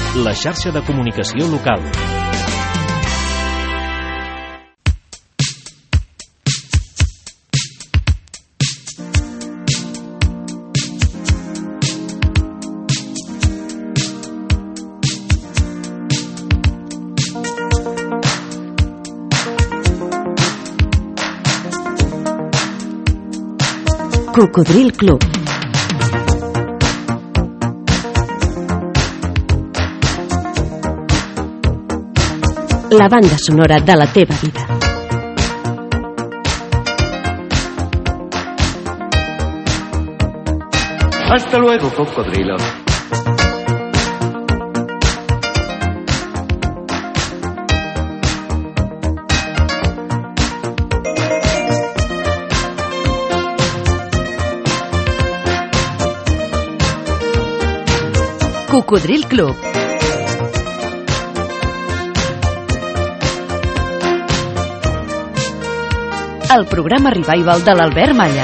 la xarxa de comunicació local. Cocodril Club. La banda sonora de la teva vida. Hasta luego, cocodrilo. Cocodril Club. El programa revival de l'Albert Malla.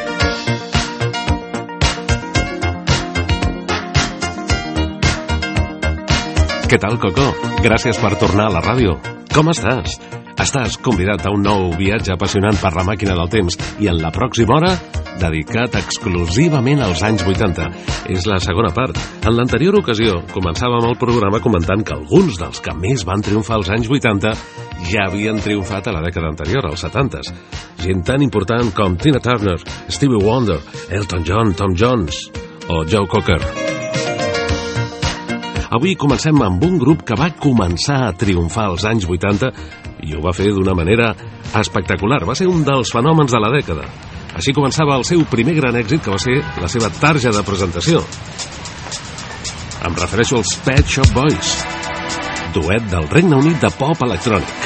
Què tal, Coco? Gràcies per tornar a la ràdio. Com estàs? Estàs convidat a un nou viatge apassionant per la màquina del temps i en la pròxima hora dedicat exclusivament als anys 80. És la segona part. En l'anterior ocasió començàvem el programa comentant que alguns dels que més van triomfar als anys 80 ja havien triomfat a la dècada anterior, als 70s. Gent tan important com Tina Turner, Stevie Wonder, Elton John, Tom Jones o Joe Cocker. Avui comencem amb un grup que va començar a triomfar als anys 80 i ho va fer d'una manera espectacular. Va ser un dels fenòmens de la dècada. Així començava el seu primer gran èxit, que va ser la seva tarja de presentació. Em refereixo als Pet Shop Boys, duet del Regne Unit de pop electrònic,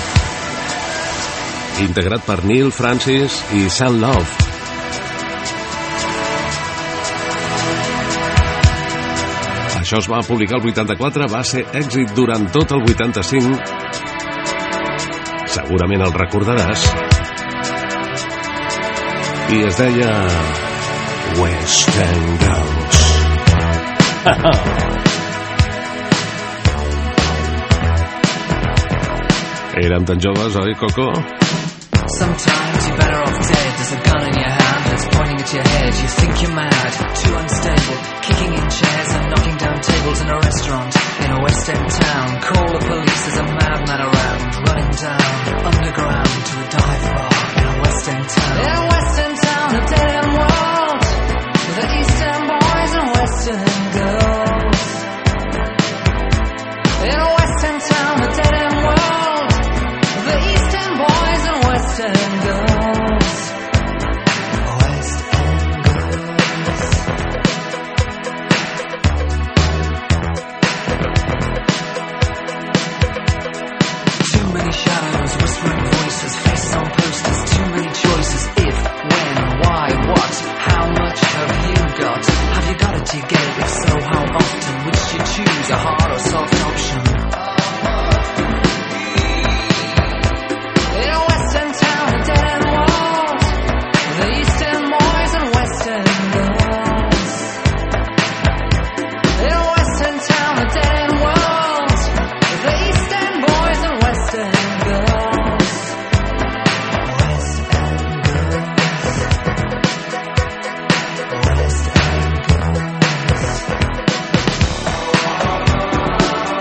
integrat per Neil Francis i Sam Love. Això es va publicar el 84, va ser èxit durant tot el 85. Segurament el recordaràs. I es deia West End Girls. Érem tan joves, oi, Coco? Sometimes you're better off dead. There's a gun in your hand that's pointing at your head. You think you're mad, too unstable, kicking in chairs and knocking down tables in a restaurant in a West End town. Call the police, there's a madman around, running down underground to a dive bar in a West End town. In a West End town, a dead end world, with the East End boys and West End girls. In a West End town, a dead end world, with the East End boys and West End girls. West End girls. Too many shadows, whispering voices, faces on posters, too many choices. If, when, why, what, how much have you got? Have you got it, do you get it? If so, how often? Which do you choose, a hard or soft option? In a West End town, a dead end world, the East End boys and West End girls. In a West End town, a dead end world, the East End boys and West End girls. West End girls. West End girls.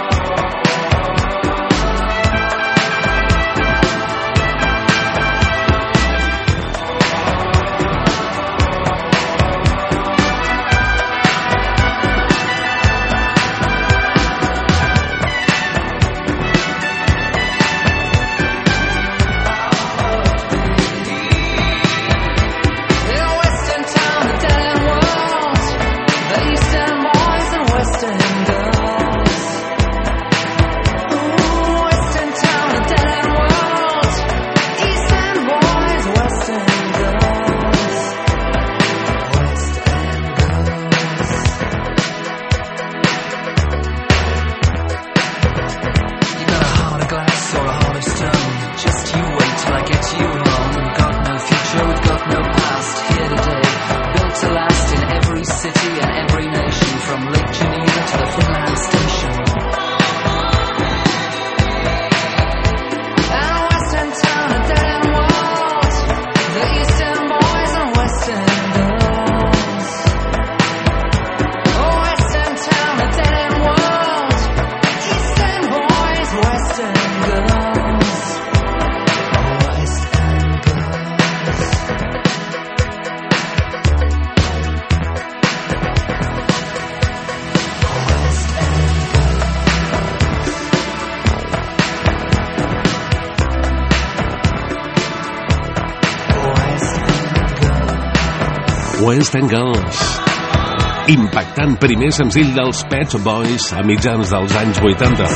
West End Girls. Impactant primer senzill dels Pet Shop Boys a mitjans dels anys 80.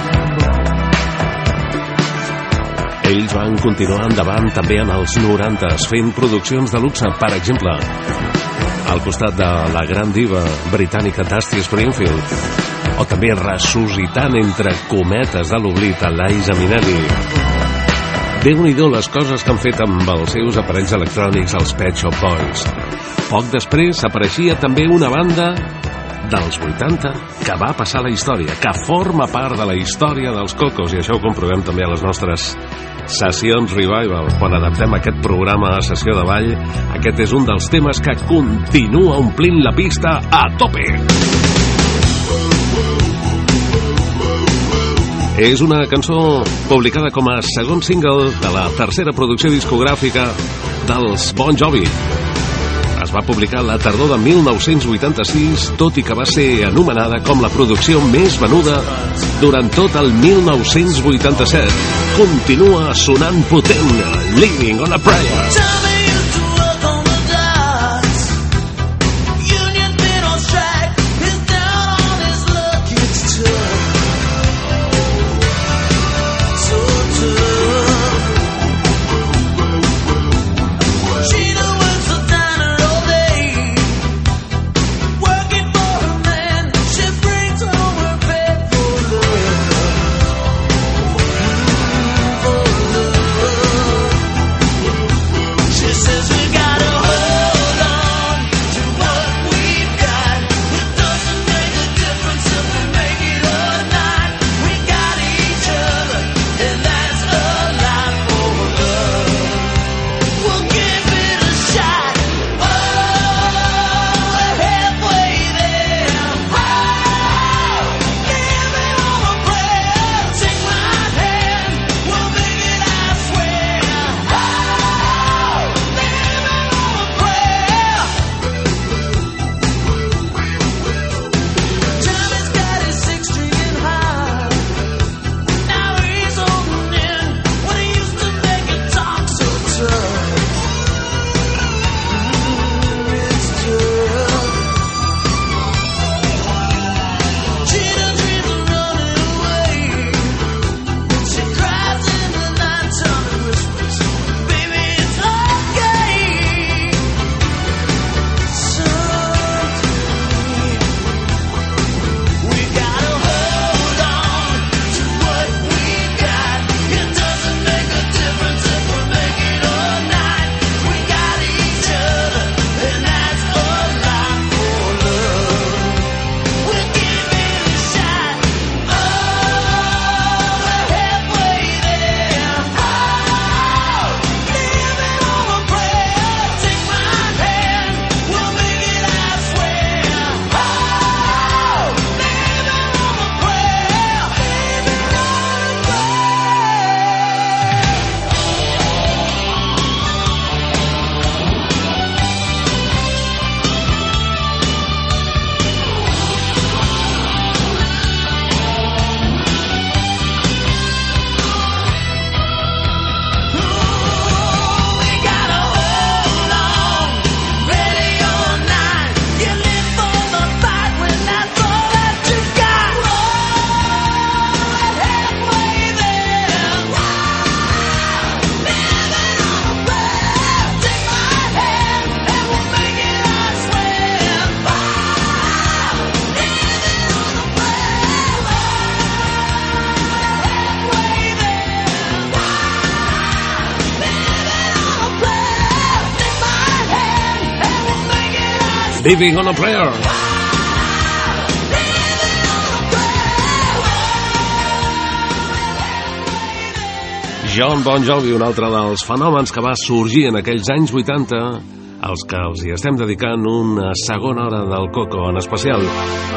Ells van continuar endavant també en els 90s, fent produccions de luxe, per exemple, al costat de la gran diva britànica Dusty Springfield, o també ressuscitant entre cometes de l'oblit a Liza Minnelli. Déu-n'hi-do les coses que han fet amb els seus aparells electrònics els Pet Shop Boys. Poc després apareixia també una banda dels 80 que va passar la història, que forma part de la història dels Cocos, i això ho comprovem també a les nostres sessions Revival. Quan adaptem aquest programa a sessió de ball, aquest és un dels temes que continua omplint la pista a tope. És una cançó publicada com a segon single de la tercera producció discogràfica dels Bon Jovi. Es va publicar la tardor de 1986, tot i que va ser anomenada com la producció més venuda durant tot el 1987. Continua sonant potent, Living on a Prayer. Living on a Prayer. Jon Bon Jovi, un altre dels fenòmens que va sorgir en aquells anys 80, als que els hi estem dedicant una segona hora del Coco en especial.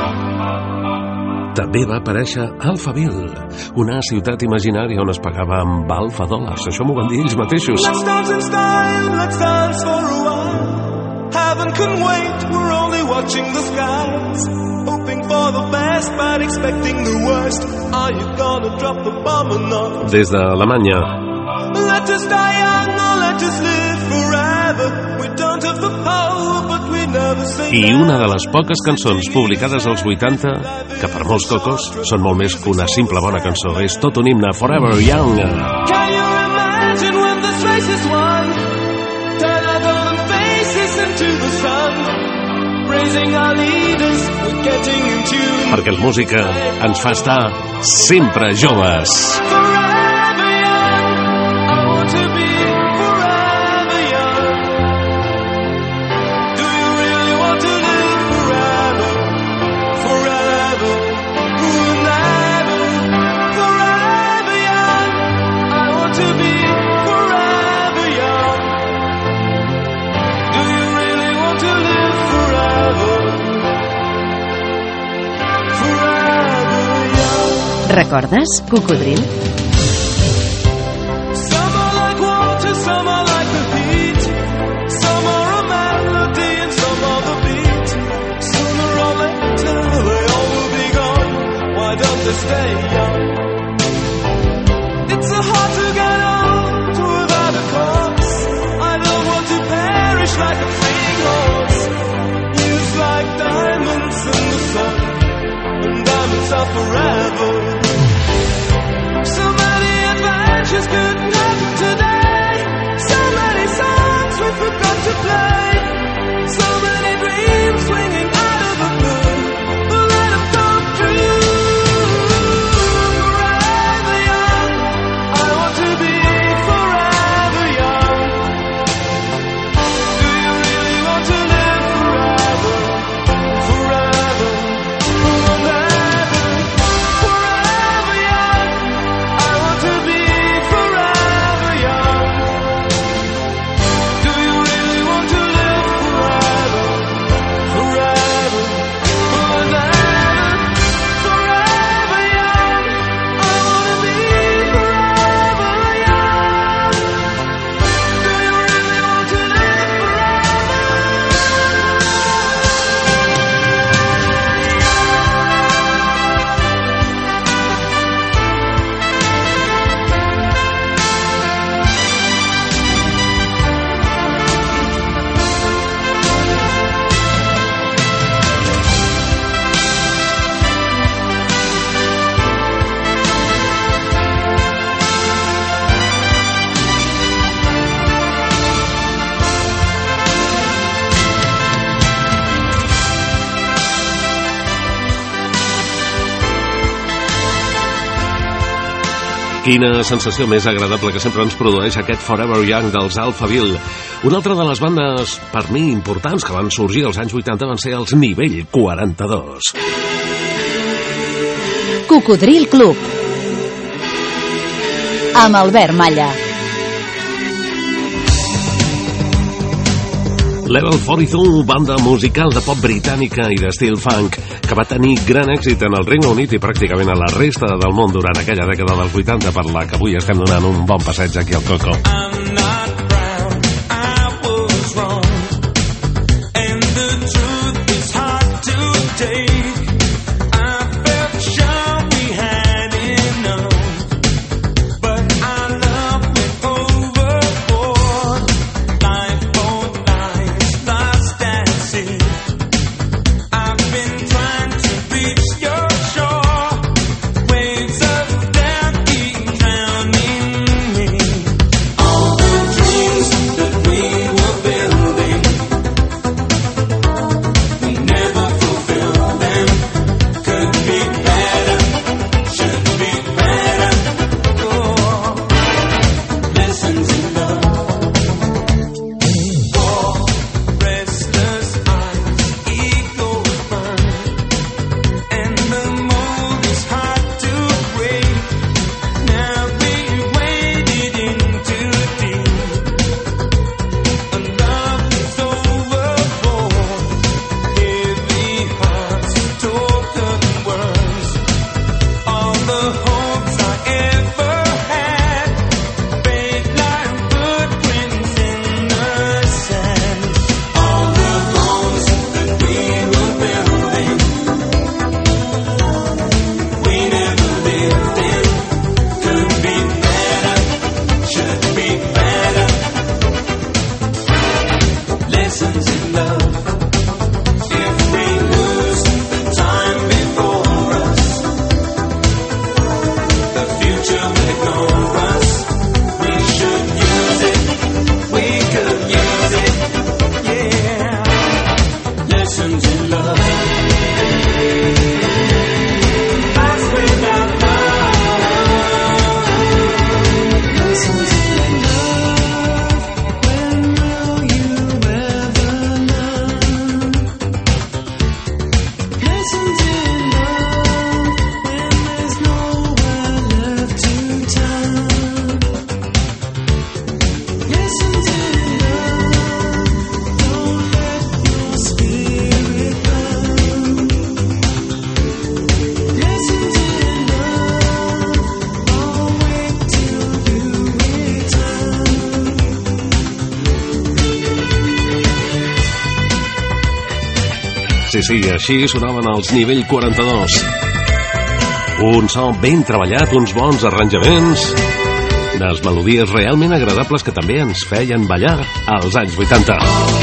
També va aparèixer Alphaville, una ciutat imaginària on es pagava amb alfa dòlars. Això m'ho van dir ells mateixos. Let's dance in style, let's dance for a while. Heaven can wait, we're only watching the skies. Hoping for the best, but expecting the worst. Are you gonna drop the bomb or not? Des d'Alemanya. Let us die young, or let us live I una de les poques cançons publicades als 80 que per molts cocos són molt més que una simple bona cançó. És tot un himne, Forever Young. Can you imagine when this race is won? Turn our golden faces into the sun, praising our leaders, we're getting in tune. Perquè la música ens fa estar sempre joves. Forever young, I want to be forever young. Do you really want to live forever? Forever, never. Forever young, I want to be forever young. Do you really want to live forever? Forever young. Recordes, Cocodril? Some are like water, some are like the heat. Some are a melody and some are the beat. Sooner or later they all will be gone. Why don't they stay young? It's so hard to get old without a cause. I don't want to perish like a fleeing horse. Used like diamonds in the sun, and diamonds are forever. So many adventures couldn't happen today. So many songs we forgot to play. So many dreams swinging out of the blue. But let them come true. Forever young, I want to be forever young. Do you really want to live forever? Forever, never. Forever young, I want to be forever young. Do you really want to live forever? Forever, never. Forever young, I want to be forever young. Do you really want to live Quina sensació més agradable que sempre ens produeix aquest Forever Young dels Alphaville. Una altra de les bandes, per mi, importants que van sorgir als anys 80 van ser els Nivell 42. Cocodril Club. Amb Albert Malla. Level 42, banda musical de pop britànica i d'estil funk, que va tenir gran èxit en el Regne Unit i pràcticament a la resta del món durant aquella dècada dels 80, per la que avui estem donant un bon passeig aquí al Coco. I'm not proud, I was wrong, and the truth is hard to take. I felt sure we had enough, but our love went overboard. Life both lies lost at sea. I've been trying to reach your shore. Waves of death keep drowning me. All the dreams Sí, així sonaven els Nivell 42. Un so ben treballat, uns bons arranjaments, unes melodies realment agradables que també ens feien ballar als anys 80.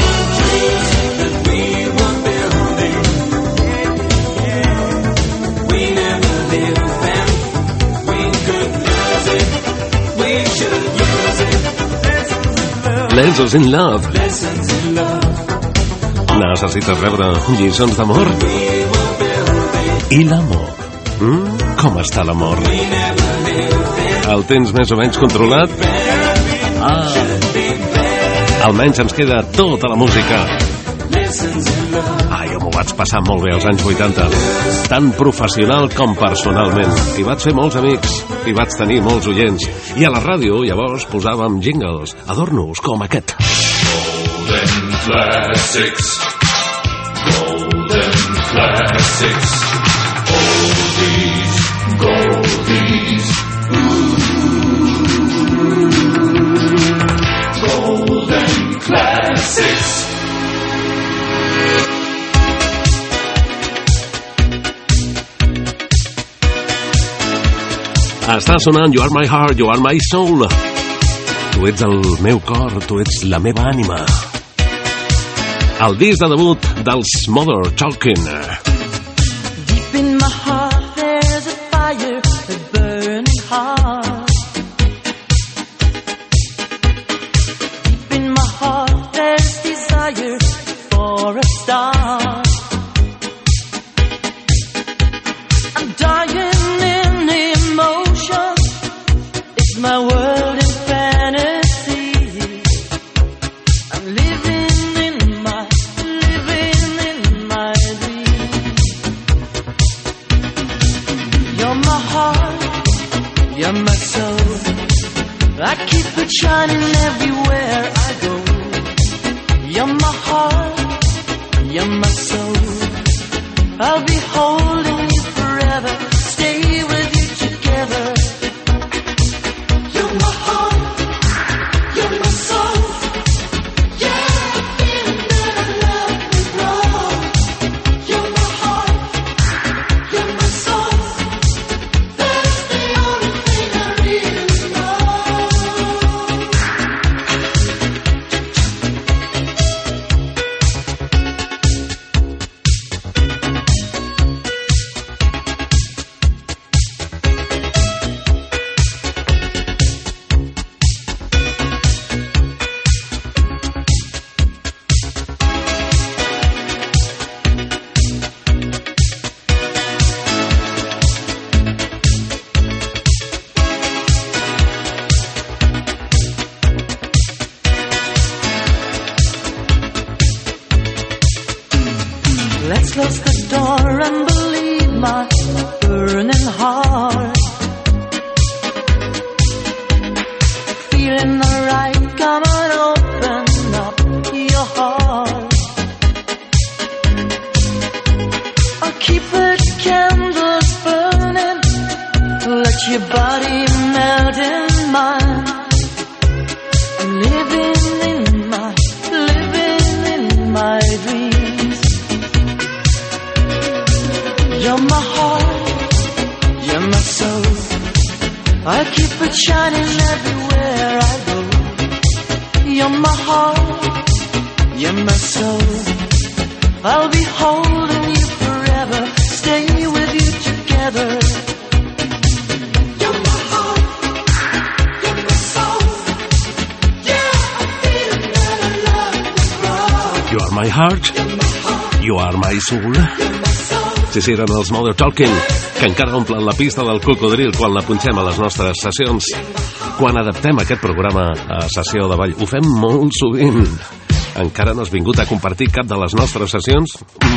Lessons in Love. Necessites rebre lliçons d'amor? I l'amor? Com està l'amor? El tens més o menys controlat? Almenys ens queda tota la música. Jo m'ho vaig passar molt bé als anys 80, tant professional com personalment. I vaig fer molts amics, i vaig tenir molts oients. I a la ràdio llavors posàvem jingles, adornos com aquest. Golden Classics, Golden Classics, Oldies, Goldies, Golden Classics. Està sonant You Are My Heart, You Are My Soul. Tu ets el meu cor, tu ets la meva ànima. El disc de debut dels Mother Talking. Deep in my heart there's a fire, a burning heart. Deep in my heart there's desire for a star. I'm dying in emotion, it's my world in fantasy. I'm living in my dream. You're my heart, you're my soul. I keep it shining everywhere I go. You're my heart, you're my soul. I'll be holding you forever, stay with you together. You're my heart, you're my soul. Yeah, I feel that I love you wrong. You're my heart, you're my soul. That's the only thing I really know. Let's close the door and believe my burning heart. Feeling alright, come on, open up your heart. I'll keep the candles burning, let your body melt in mine. I'm living in my dreams. You're my heart, you're my soul. I keep it shining everywhere I go. You're my heart, you're my soul. I'll be holding you forever, stay with you together. You're my heart, you're my soul. Yeah, I feel that I love you wrong. You Are My Heart, You Are My Soul. Sí, eren els Mother Talking, que encara omplen la pista del cocodril quan la punxem a les nostres sessions. Quan adaptem aquest programa a sessió de ball, ho fem molt sovint. Encara no has vingut a compartir cap de les nostres sessions?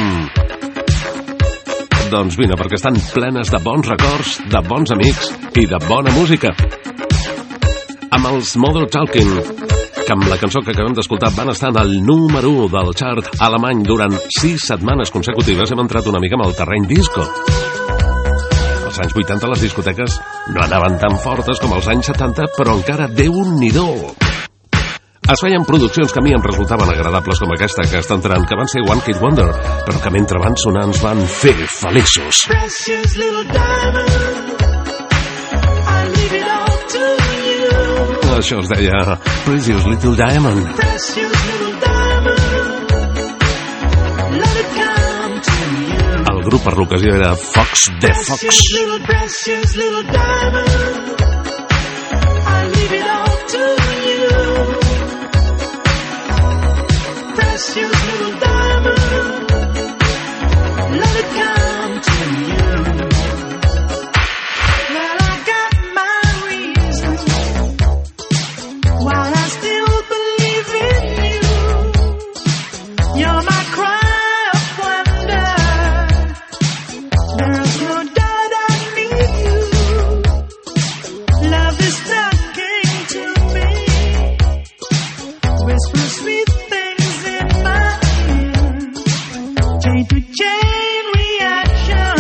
Doncs vine, perquè estan plenes de bons records, de bons amics i de bona música. Amb els Mother Talking, que amb la cançó que acabem d'escoltar van estar en el número 1 del chart alemany durant 6 setmanes consecutives, hem entrat una mica amb el terreny disco. Als anys 80 les discoteques no anaven tan fortes com als anys 70, però encara Déu-n'hi-do. Es feien produccions que a mi em resultaven agradables com aquesta que està entrant, que van ser One Hit Wonder, però que mentre van sonar ens van fer feliços. Precious little diamond, I leave it all to you. Això es deia Precious Little Diamond. Precious little diamond, let it come to you. El grup per l'ocasió era Fox the Fox. Precious little diamond, I leave it all to you. Precious little diamond, let it come to you. Well, I got my reasons why I still believe in you. You're my cry of wonder. There's no doubt I need you. Love is talking to me. Whisper sweet things in my ear. Chain to chain reaction.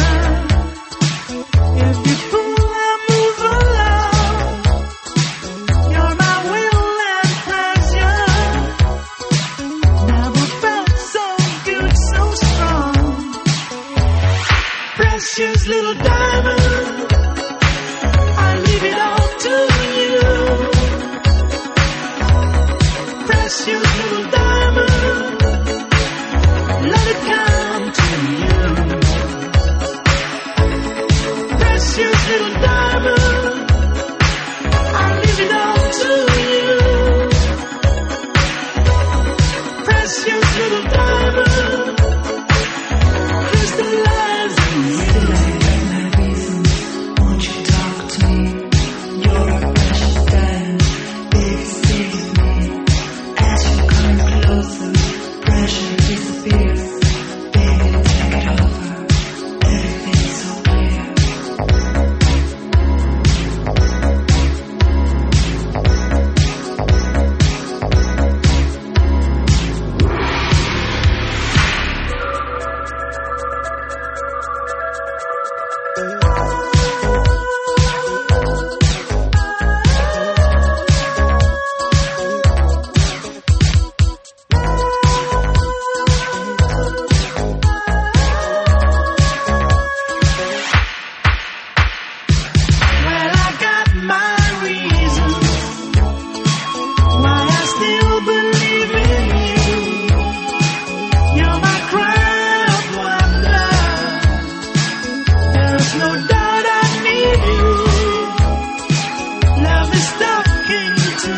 If you pull, I move along. You're my will and pleasure. Never felt so good, so strong. Precious little diamond, I leave it all to you. Precious little diamond, let it come to you. Precious little diamond, I leave it all to you. Precious little diamond, crystallize in you. Won't you talk to me? You're a precious diamond, baby, stay with me. As you come closer, pressure disappears. Baby, take it over, everything's so clear. Well, I got my reasons why I still believe in you. You're my cry of wonder. There's no doubt I need you. Love is talking to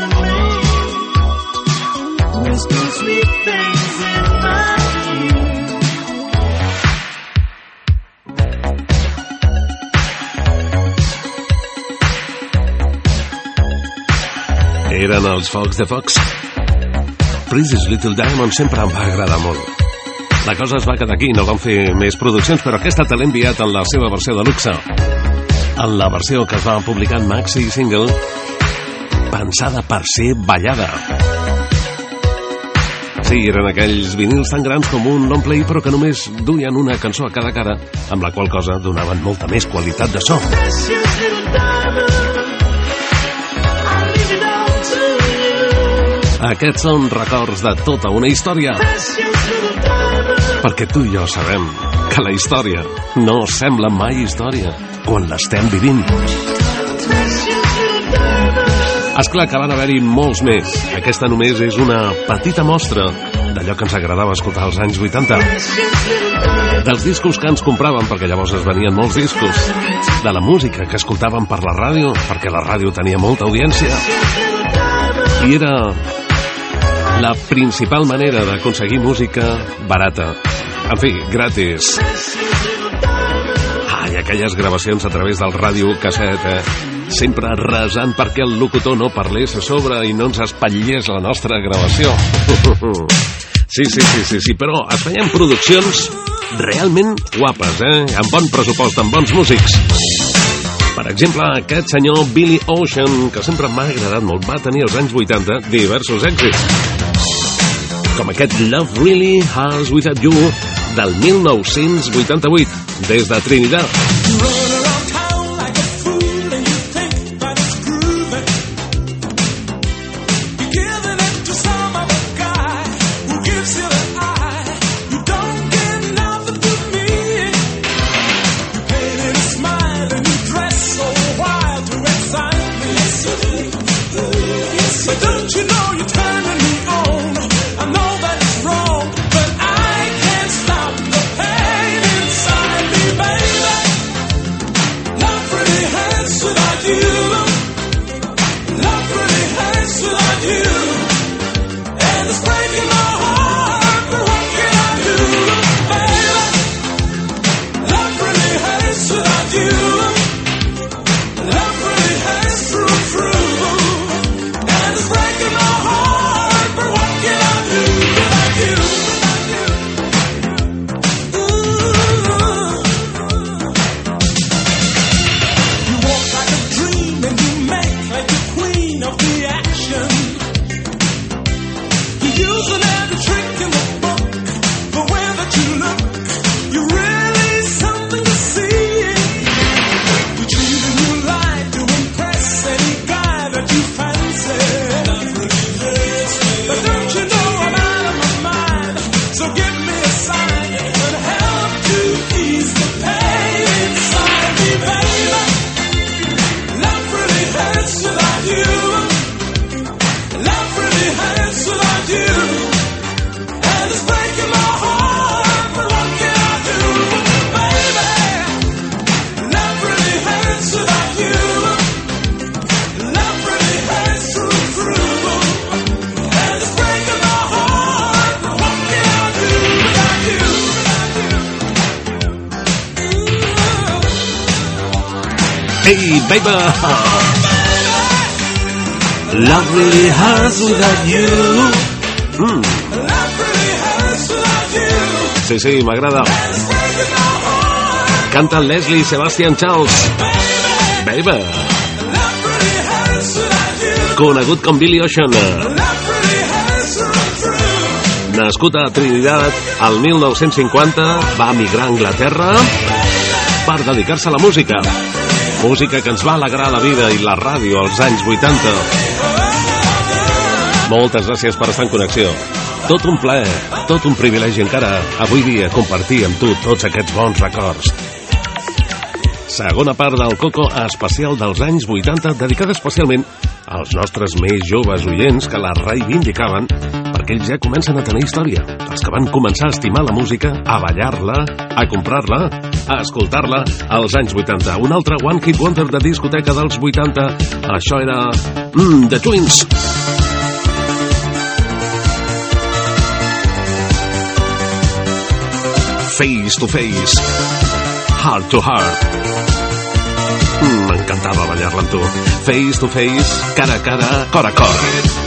me. Whisper sweet things in my ear. Eren els Fox the Fox. Precious Little Diamond sempre em va agradar molt. La cosa es va quedar aquí, no van fer més produccions, però aquesta te l'he enviat en la seva versió de luxe. En la versió que es va publicar en maxi single, pensada per ser ballada. Sí, eren aquells vinils tan grans com un long play, però que només duien una cançó a cada cara, amb la qual cosa donaven molta més qualitat de so. Precious little diamond, I leave it all to you. Aquests són records de tota una història, Precious little diamond, perquè tu i jo sabem que la història no sembla mai història quan l'estem vivint. precious little diamond. Esclar que van haver-hi molts més. Aquesta només és una petita mostra d'allò que ens agradava escoltar als anys 80. Dels discos que ens compraven, perquè llavors es venien molts discos. De la música que escoltaven per la ràdio, perquè la ràdio tenia molta audiència. I era la principal manera d'aconseguir música barata. En fi, gratis. Ai, aquelles gravacions a través del ràdio casset, sempre resant perquè el locutor no parlés a sobre i no ens espatllés la nostra gravació. Sí, però es feien produccions realment guapes, amb bon pressupost, amb bons músics. Per exemple, aquest senyor Billy Ocean, que sempre m'ha agradat molt, va tenir als anys 80 diversos èxits, com aquest Love Really Has Without You del 1988, des de Trinidad. Giving it to Hey, baby! Love really hurts without you. Sí, m'agrada. Canta Leslie Sebastian Charles. Baby! Conegut com Billy Ocean. Nascut a Trinidad al 1950, va emigrar a Anglaterra per dedicar-se a la música. Música que ens va alegrar la vida i la ràdio als anys 80. Moltes gràcies per estar en connexió. Tot un plaer, tot un privilegi encara avui dia compartir amb tu tots aquests bons records. Segona part del Coco especial dels anys 80, dedicada especialment als nostres més joves oients que la reivindicaven perquè ells ja comencen a tenir història. Els que van començar a estimar la música, a ballar-la, a comprar-la, a escoltar-la als anys 80. Un altre One Hit Wonder de discoteca dels 80. Això era The Twins. Face to Face, Heart to Heart. M'encantava ballar-la amb tu. Face to Face, cara a cara, cor a cor.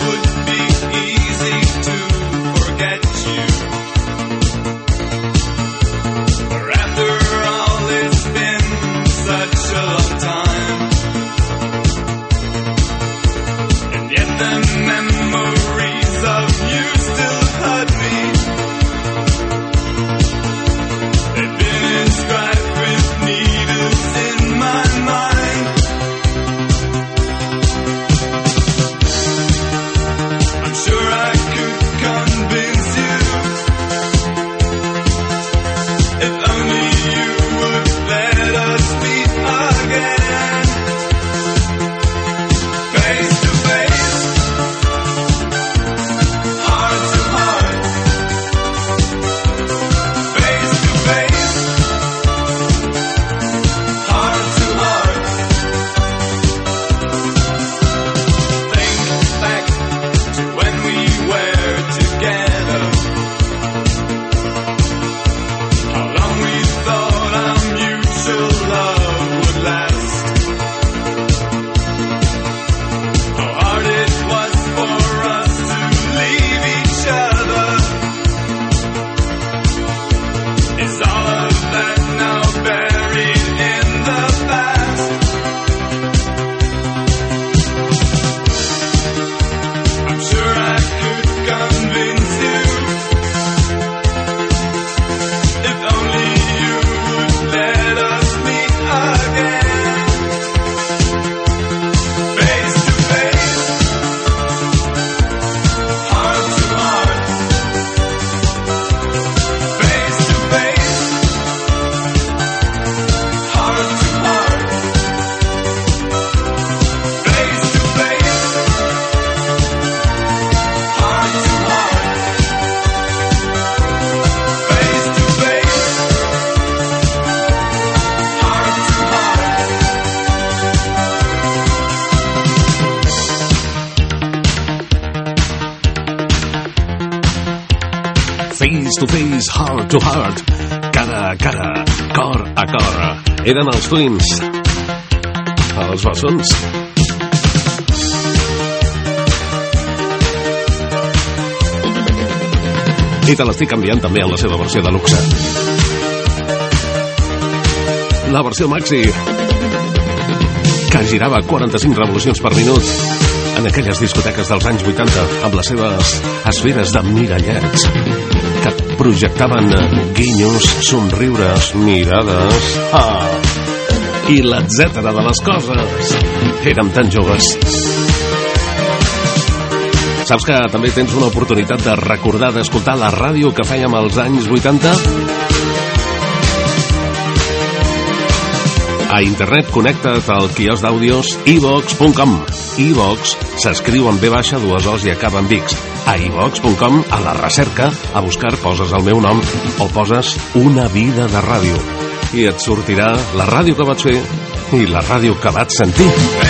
Face to face, heart to heart, cara a cara, cor a cor. Eren els Twins, els bessons. I te l'estic canviant també en la seva versió de luxe. La versió maxi, que girava 45 revolucions per minut en aquelles discoteques dels anys 80 amb les seves esferes de mirallets que projectaven guinyos, somriures, mirades i l'etcètera de les coses. Érem tan joves. Saps que també tens una oportunitat de recordar d'escoltar la ràdio que fèiem als anys 80? A internet connecta't al quiosc d'àudios iVox.com. iVox s'escriu amb V baixa, dues O's i acaba amb X. A iVox.com, a la recerca, a buscar poses el meu nom o poses Una vida de ràdio. I et sortirà la ràdio que vaig fer i la ràdio que vaig sentir.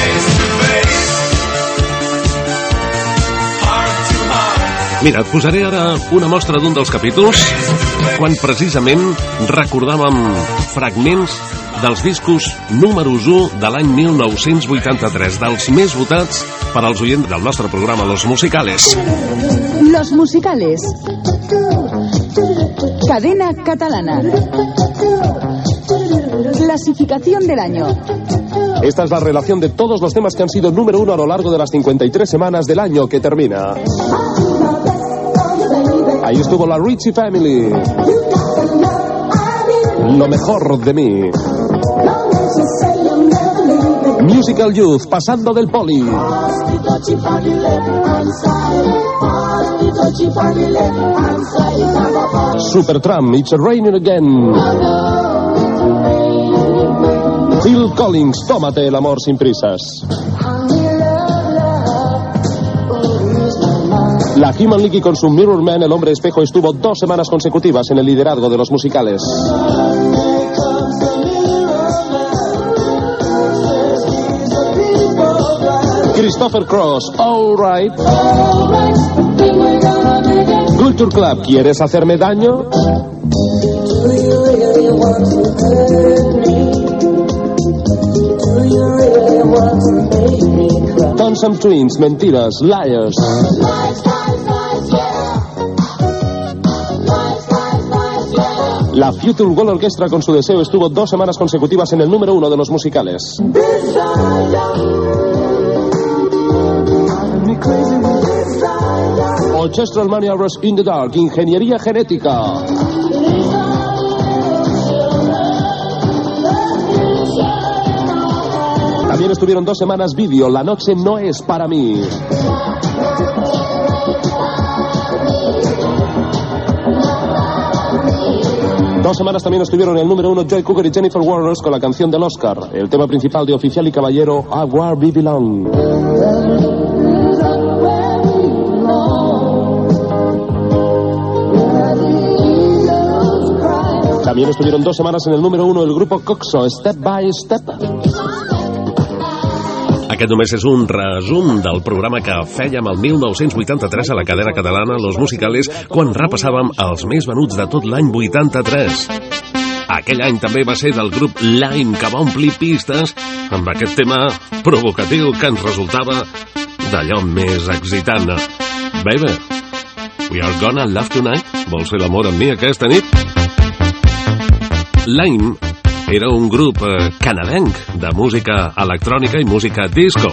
Mira, et posaré ara una mostra d'un dels capítols quan precisament recordàvem fragments dels discos números 1 de l'any 1983, dels més votats per als oients del nostre programa Los Musicales. Los Musicales. Cadena catalana. Clasificación del año. Esta es la relación de todos los temas que han sido número 1 a lo largo de las 53 semanas del año que termina. Ahí estuvo la Ritchie Family. Lo mejor de mí. Musical Youth, pasando del Poli. Supertramp, It's Raining Again. Phil Collins, tómate el amor sin prisas. La Human League con su Mirror Man, el hombre espejo, estuvo 2 semanas consecutivas en el liderazgo de los musicales. Christopher Cross, All Right. Culture Club, ¿quieres hacerme daño? Thompson Twins, Mentiras, Liars. La Future World Orchestra con su Deseo estuvo 2 semanas consecutivas en el número 1 de los musicales. Orchestral Maneuvers in the Dark, Ingeniería Genética. También estuvieron 2 semanas Vídeo, La noche no es para mí. Dos semanas también estuvieron en el número 1 Joy Cooker y Jennifer Warnes con la canción del Oscar, el tema principal de Oficial y Caballero, I Where We Belong. También estuvieron 2 semanas en el número 1 el grupo Coxo, Step by Step. Aquest només és un resum del programa que fèiem el 1983 a la cadena catalana Los Musicales, quan repassàvem els més venuts de tot l'any 83. Aquell any també va ser del grup Lime, que va omplir pistes amb aquest tema provocatiu que ens resultava d'allò més excitant. Baby, we are gonna love tonight. Vols fer l'amor amb mi aquesta nit? Lime era un grup canadenc de música electrònica i música disco.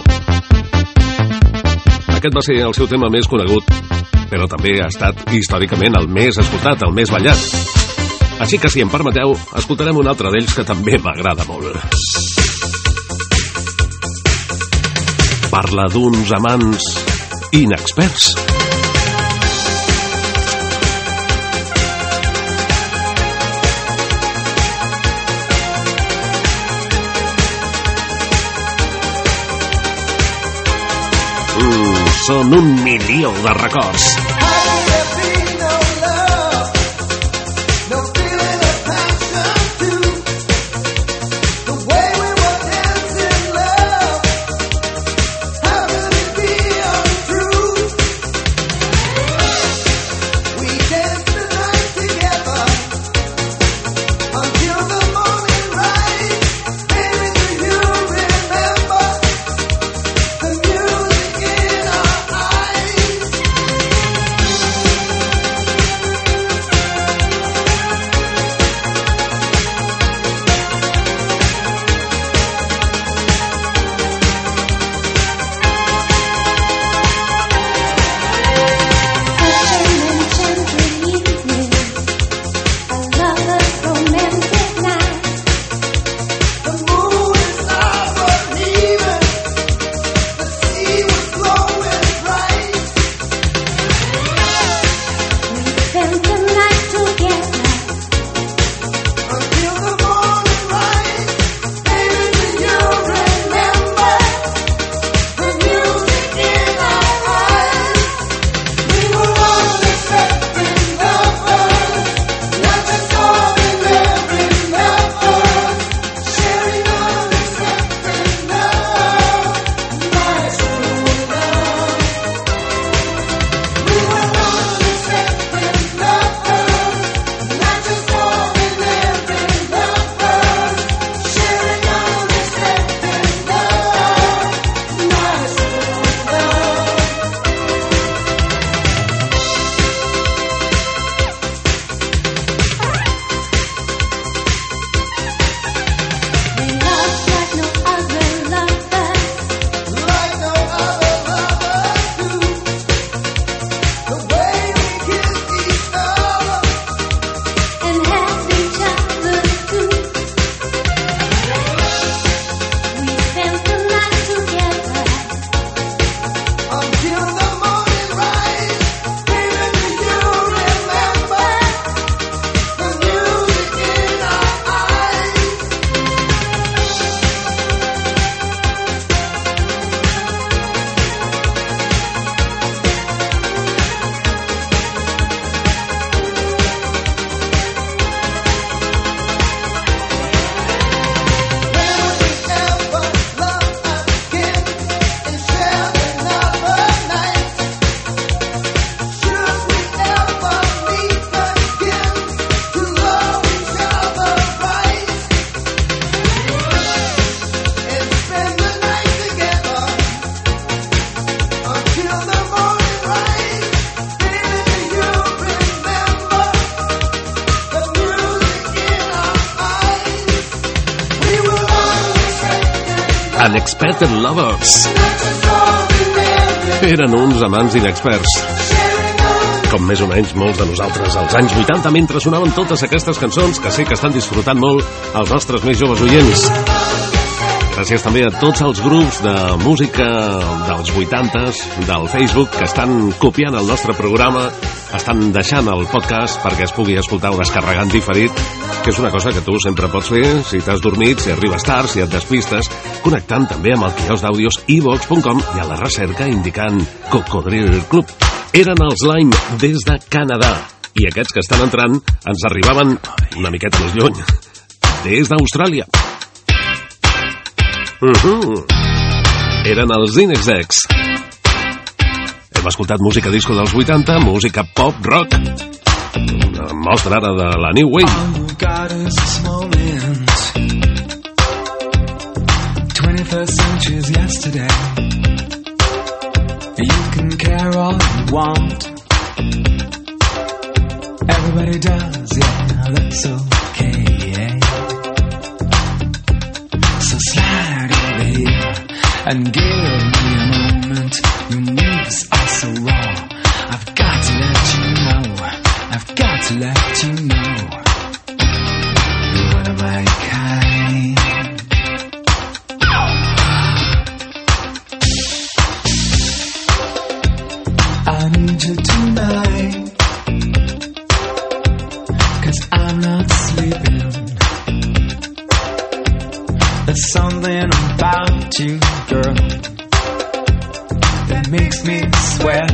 Aquest va ser el seu tema més conegut, però també ha estat històricament el més escoltat, el més ballat. Així que, si em permeteu, escoltarem un altre d'ells que també m'agrada molt. Parla d'uns amants inexperts. Són 1.000.000 de records. Unexpected Lovers. Eren uns amants inexperts, com més o menys molts de nosaltres als anys 80, mentre sonaven totes aquestes cançons que sé que estan disfrutant molt els nostres més joves oients. Gràcies també a tots els grups de música dels 80s, del Facebook, que estan copiant el nostre programa, estan deixant el podcast perquè es pugui escoltar o descarregar en diferit, que és una cosa que tu sempre pots fer si t'has dormit, si arribes tard, si et despistes, connectant també amb el quiosc d'àudios iVox.com i a la recerca indicant Cocodril Club. Eren els Lime des de Canadà i aquests que estan entrant ens arribaven una miqueta més lluny, des d'Austràlia. Eren els Inexex. Hem escoltat música disco dels 80, música pop, rock. Una mostra ara de la New Wave. All you got is this moment. 21st century's yesterday. You can care all you want. Everybody does, yeah, that's okay. So slide over here and give me a moment. Your moves are so raw. I've got to let you know. I've got to let you know. You're one of my kind. I need you tonight, 'cause I'm not sleeping. There's something about you, girl, that makes me sweat.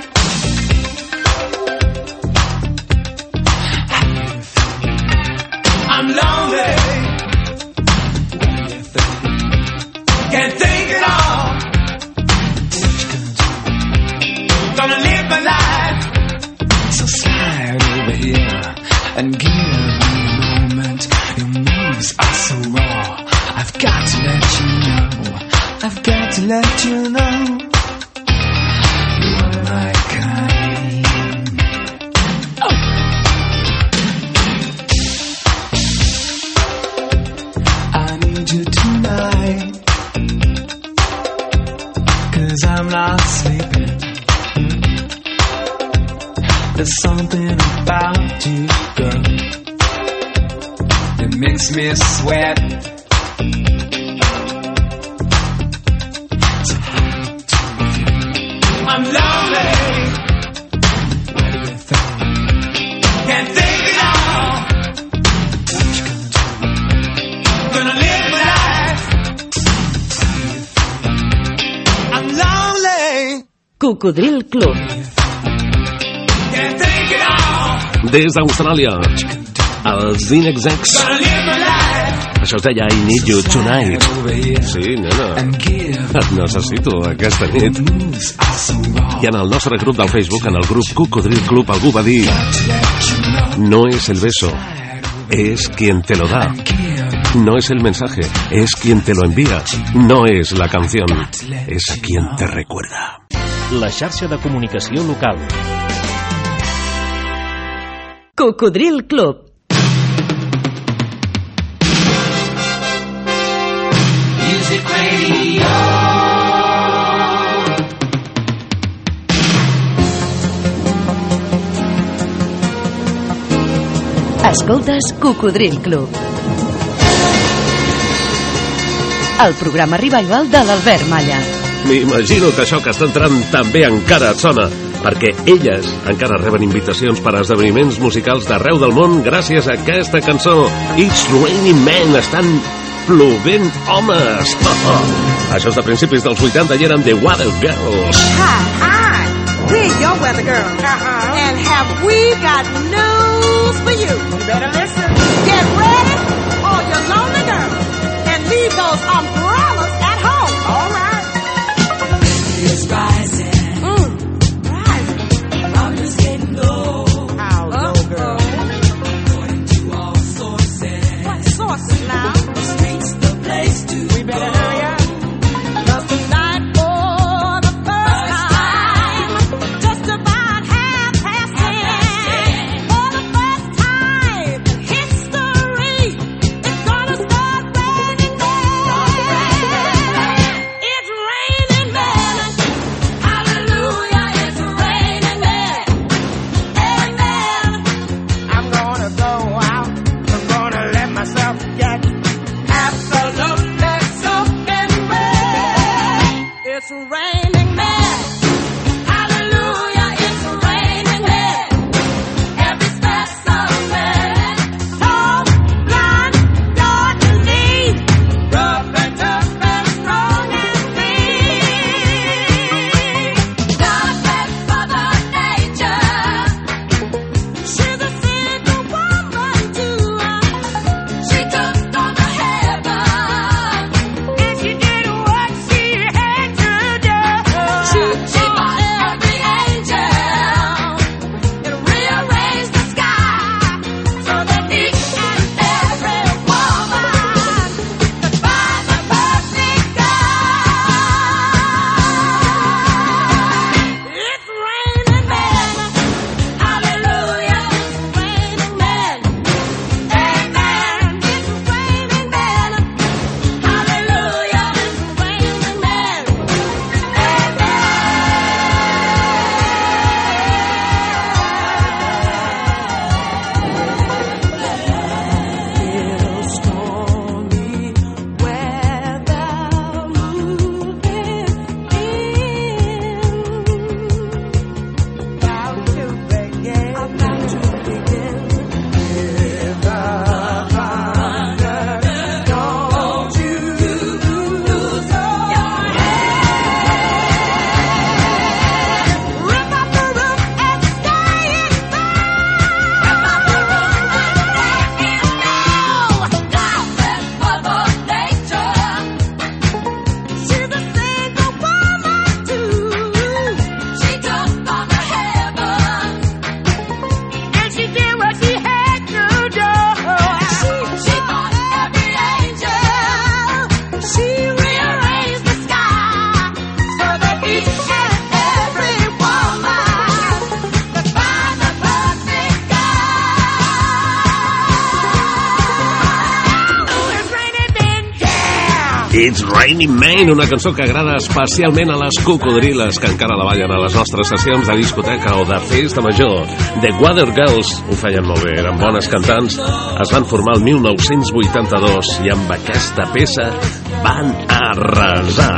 I'm lonely. What do you think? Can't think at all. What you gonna do? Gonna live my life. So slide over here and give me a moment. Your moves are so raw. I've got to let you know. I've got to let you know. You're my kind. Oh. I need you tonight, 'cause I'm not sleeping. There's something about you, girl, that makes me sweat. I'm lonely. What do you think? Can't think it all. What you gonna do? Gonna live my life. I'm lonely. Cocodril Club. Can't think it all. Des d'Austràlia, els Inexex. Gonna live my life. Això es deia I Need You Tonight. Sí, nena, et necessito aquesta nit. I en el nostre grup del Facebook, en el grup Cocodril Club, algú va dir: no es el beso, es quien te lo da. No es el mensaje, es quien te lo envía. No es la canción, es quien te recuerda. La xarxa de comunicació local. Cocodril Club. Escoltes Cocodril Club, el programa revival de l'Albert Malla. M'imagino que això que està entrant també encara et sona, perquè elles encara reben invitacions per a esdeveniments musicals d'arreu del món gràcies a aquesta cançó. It's Raining Men, estan plovent homes. Això és de principis dels 80 i eren The Weather Girls. Hi, we're your weather girls. And have we got news for you? You better listen. Get ready, all your lonely girls, and leave those umbrellas at home. All right. It's rising. Rising. I'm just getting low. How low, girl? According to all sources. What sources now? The street's the place to We better hurry up. 'Cause tonight, for the first time, just about 10:30, for the first time in history, it's gonna start raining men. It's Raining Man, una cançó que agrada especialment a les cocodriles que encara la ballen a les nostres sessions de discoteca o de festa major. The Water Girls ho feien molt bé, eren bones cantants, es van formar el 1982 i amb aquesta peça van arrasar.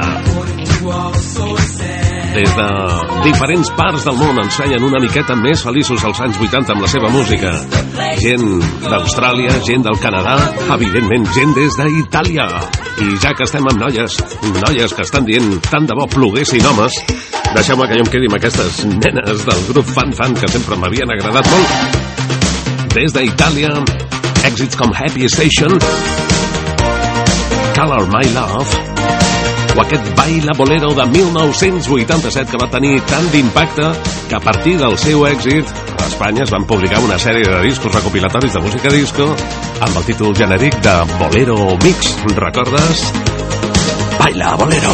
Des de diferents parts del món ens feien una miqueta més feliços als anys 80 amb la seva música. Gent d'Austràlia, gent del Canadà, evidentment gent des d'Itàlia. I ja que estem amb noies que estan dient tant de bo ploguessin homes, deixeu-me que jo em quedi amb aquestes nenes del grup Fan Fan que sempre m'havien agradat molt. Des d'Itàlia, èxits com Happy Station, Color My Love, o aquest Baila Bolero de 1987 que va tenir tant d'impacte que a partir del seu èxit a Espanya es van publicar una sèrie de discos recopilatoris de música disco amb el títol genèric de Bolero Mix. Recordes? Baila Bolero.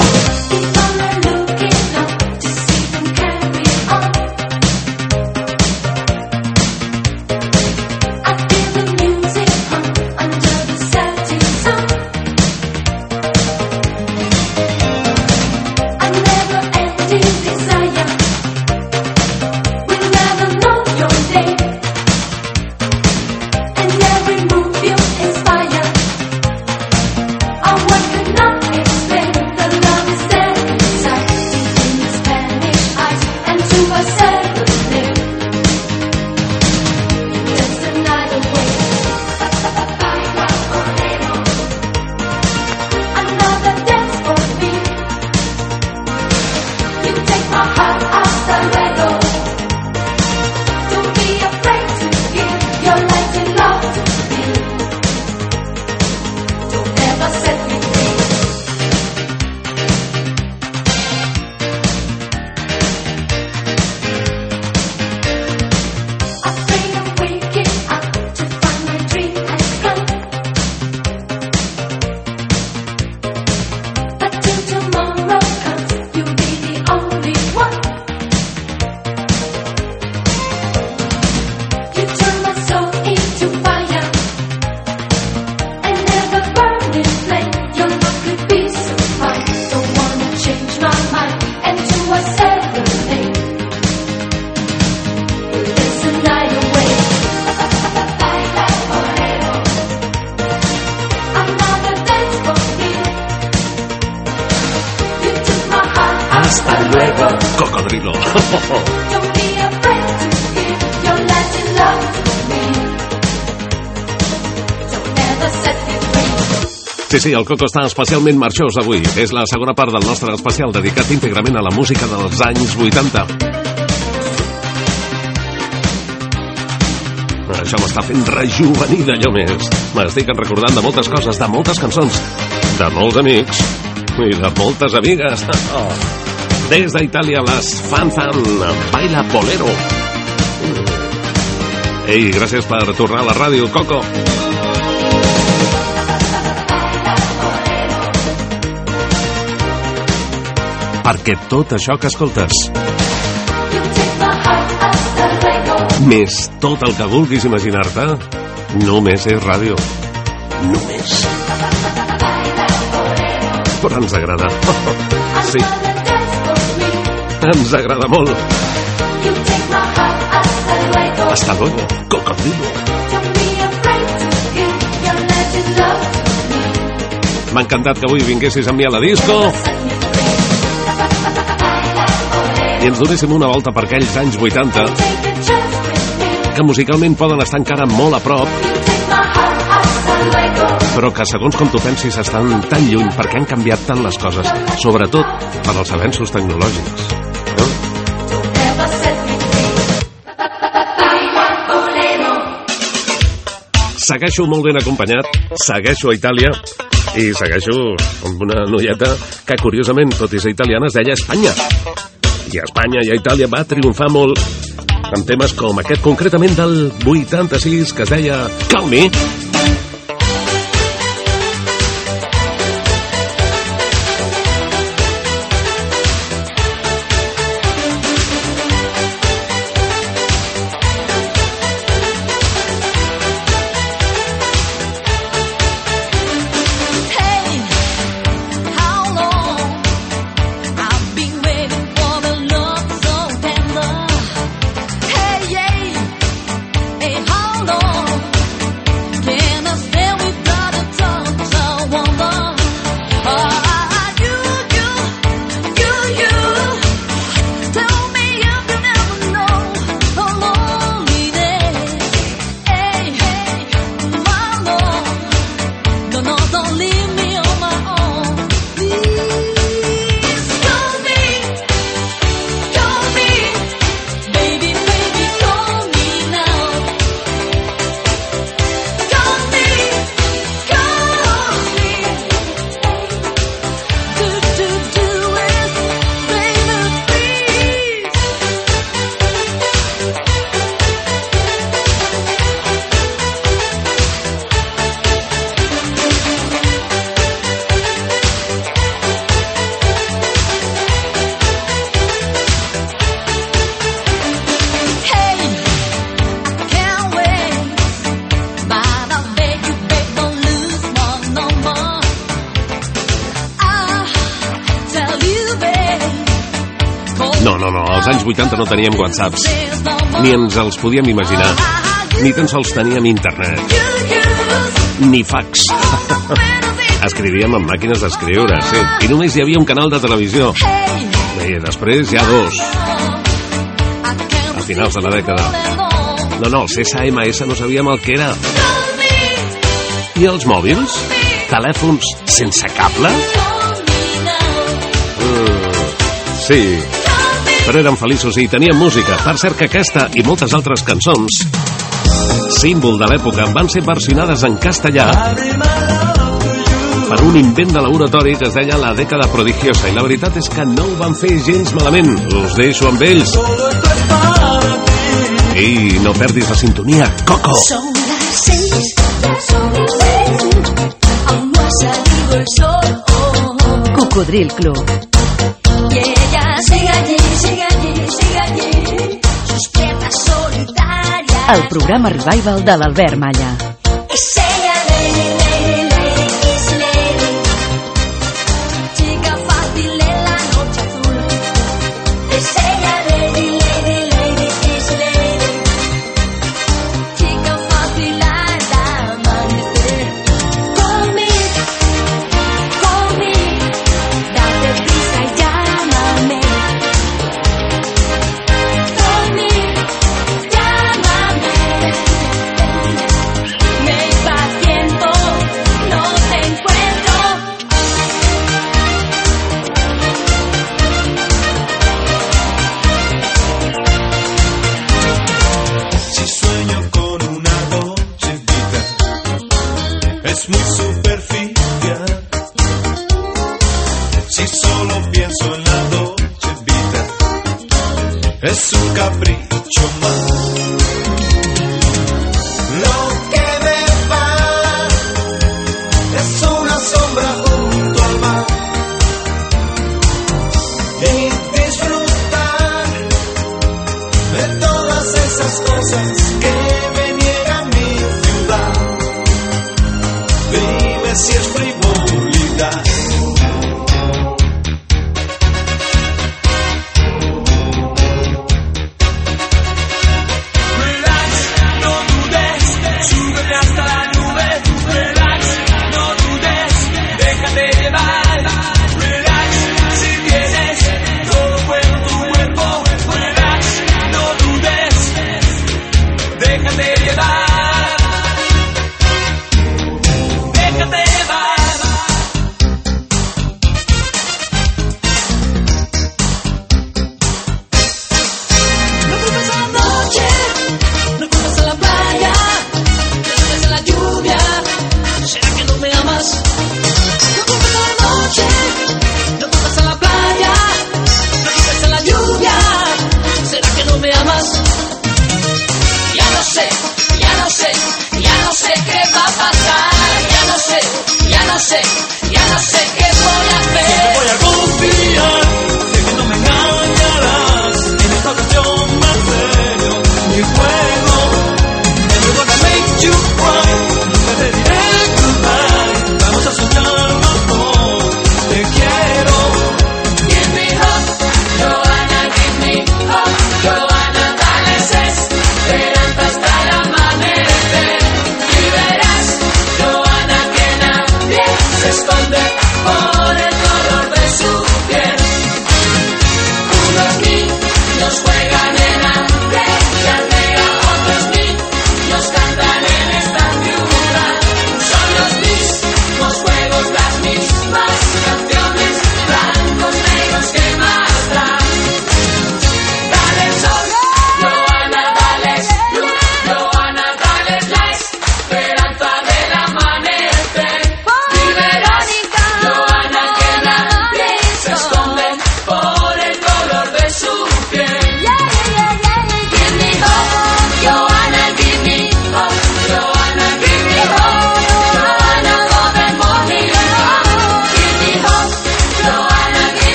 Cocodrilo. Sí, el Coco està especialment marxós avui. És la segona part del nostre especial dedicat íntegrament a la música dels anys 80. Això m'està fent rejuvenir d'allò més. M'estic recordant de moltes coses, de moltes cançons, de molts amics i de moltes amigues. Des d'Itàlia, les Fan Fan, Baila Bolero. Ei, gràcies per tornar a la ràdio, Coco. Perquè tot això que escoltes, més tot el que vulguis imaginar-te, només és ràdio. Només. Però ens agrada. Sí. Ens agrada molt. Hasta luego, cocodrilo. M'ha encantat que avui vinguessis amb mi a la disco i ens donéssim una volta per aquells anys 80 que musicalment poden estar encara molt a prop, però que segons com tu pensis estan tan lluny perquè han canviat tant les coses, sobretot per als avenços tecnològics. Segueixo molt ben acompanyat, segueixo a Itàlia i segueixo amb una noieta que curiosament, tot i ser italiana, es deia Espanya. I a Espanya i a Itàlia va triomfar molt amb temes com aquest concretament del 86 que es deia Call Me. No, als anys 80 no teníem whatsapps. Ni ens els podíem imaginar. Ni tan sols teníem internet. Ni fax. Escrivíem amb màquines d'escriure, sí. I només hi havia un canal de televisió. I després ja dos. A finals de la dècada. No, el CSMS no sabíem el que era. I els mòbils? Telèfons sense cable? Sí. Però érem feliços i teníem música. Per cert que aquesta i moltes altres cançons, símbol de l'època, van ser versionades en castellà per un invent de laboratori que es deia La dècada prodigiosa. I la veritat és que no ho van fer gens malament. Us deixo amb ells. I no perdis la sintonia, Coco. Son las 6, aún no ha salido el sol. Cocodril Club. Y ella sigue allí, sigue allí, sigue allí, sus piernas solitarias. El programa Revival de l'Albert Malla. Es ella, lady, lady, lady, is lady. Chica fácil en la noche azul. Es ella, lady, lady, lady, is lady. Chica fácil al amanecer. Call me, date prisa y llámame. Call me, llámame. Me impaciento, no te encuentro. Si sueño con una noche vida, es muy superficial. Si solo pienso en la noche vida, es un capricho más. Lo que me va es una sombra junto al mar. Y disfrutar de todas esas cosas que me niega mi ciudad. Dime si es frivolidad. Relax, no dudes, súbete hasta la nube. Relax, no dudes, déjate llevar. Relax, si tienes todo por tu cuerpo. Relax, no dudes, déjate llevar. Déjate llevar. No culpes a la noche, no culpes a la playa, no culpes a la lluvia. ¿Será que no me amas? No culpes a la noche, no culpes a la playa, no culpes a la lluvia. ¿Será que no me amas? Ya no sé, ya no sé, ya no sé qué va a pasar. Ya no sé, ya no sé.